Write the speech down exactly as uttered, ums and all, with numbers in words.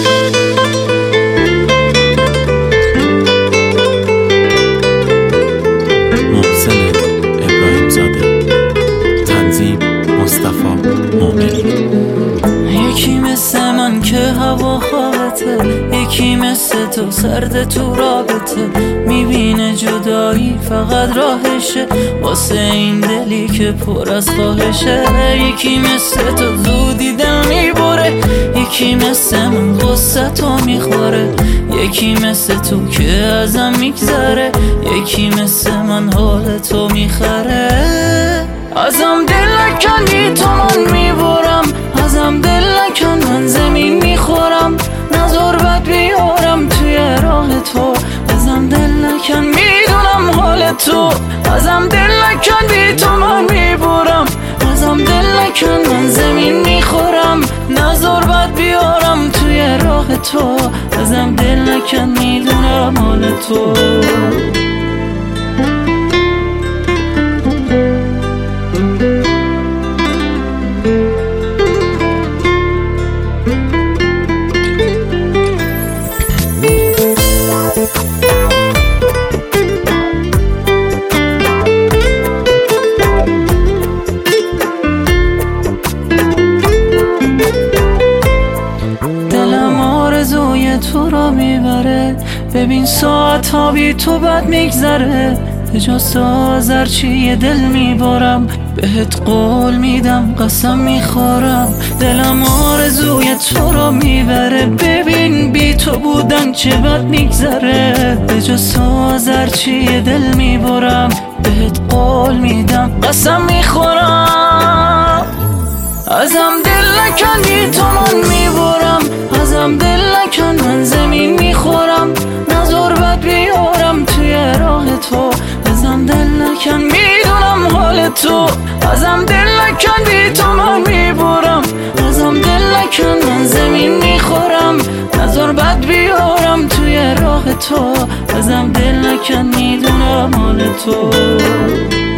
یکی مثل من که هوا خواهته، یکی مثل تو سرد تو رابطه، میبینه جدایی فقط راهشه واسه این دلی که پر از خواهشه. یکی مثل تو زودی دل میبره، یکی مثل من غصه تو میخوره، یکی مثل تو که ازم میگذره، یکی مثل من حال تو میخره. ازم دل نکنی تو من میبرم، ازم دل نکن من زمین میخورم، نظر بد بیارم توی راه تو. ازم دل نکن میدونم حال تو، ازم دل نکن بی تو من میبرم، ازم دل نکن من زمین میخورم، نظر بد بیارم توی راه تو. ازم دل نکن میدونم حال تو. تو را میبره، ببین ساعت ها بی تو بد میگذره، به جز آذرچی دل میبارم، بهت قول میدم قسم میخورم. دلم آرزوی تو را میبره، ببین بی تو بودن چه بد میگذره، به جز آذرچی دل میبارم، بهت قول میدم قسم میخورم. ازم دل نکن بی تو من میبرم، ازم دل نکن من زمین میخورم، نظر بد بیارم توی راه تو. ازم دل نکن میدونم حال تو، ازم دل نکن بی تو من میبرم، ازم دل نکن من زمین میخورم، نظر بد بیارم توی راه تو. ازم دل نکن میدونم حال تو.